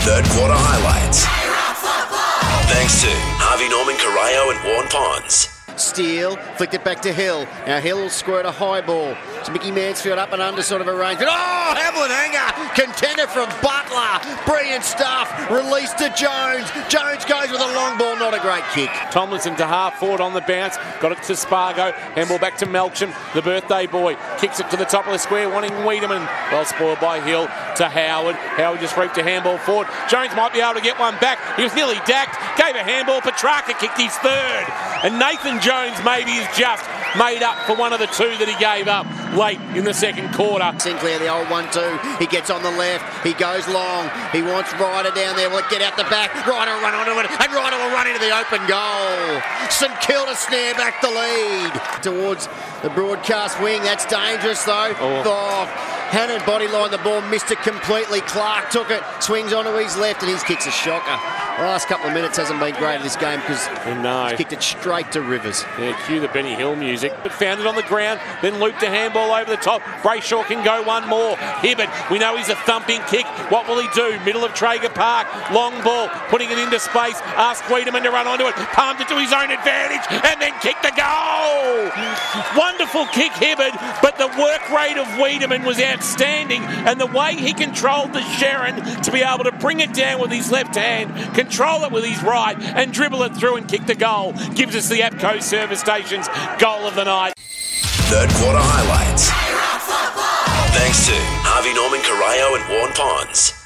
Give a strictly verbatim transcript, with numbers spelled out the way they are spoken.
Third quarter highlights. Thanks to Harvey Norman Corayo and Warren Ponds. Steele flicked it back to Hill. Now Hill will squirt a high ball. It's Mickey Mansfield up and under sort of arrangement. Oh, Hamlin Hanger, contender from Butler. Brilliant stuff. Released to Jones. Jones goes with a long ball, not a great kick. Tomlinson to half forward on the bounce. Got it to Spargo. Handball back to Melksham, the birthday boy. Kicks it to the top of the square, wanting Wiedemann. Well spoiled by Hill to Howard. Howard just reaped a handball forward. Jones might be able to get one back. He was nearly dacked. Gave a handball. Petrarca kicked his third. And Nathan Jones maybe is just made up for one of the two that he gave up late in the second quarter. Sinclair, the old one two. He gets on the left. He goes long. He wants Ryder down there. Will it get out the back? Ryder will run onto it. And Ryder will run into the open goal. St Kilda snare back the lead. Towards the broadcast wing. That's dangerous though. Oh. Oh. Hannon bodylined the ball, missed it completely. Clark took it, swings onto his left, and his kick's a shocker. The last couple of minutes hasn't been great in this game because no. he's kicked it straight to Rivers. Yeah, cue the Benny Hill music. But found it on the ground, then looped a handball over the top. Brayshaw can go one more. Hibbert, we know he's a thumping kick. What will he do? Middle of Traeger Park, long ball, putting it into space. Asked Wiedemann to run onto it, palmed it to his own advantage, and then kicked the goal. Wonderful kick, Hibbert, but the work rate of Wiedemann was outstanding, and the way he controlled the Sharon to be able to bring it down with his left hand, control it with his right, and dribble it through and kick the goal gives us the APCO Service Station's goal of the night. Third quarter highlights. Thanks to Harvey Norman Corayo and Warren Ponds.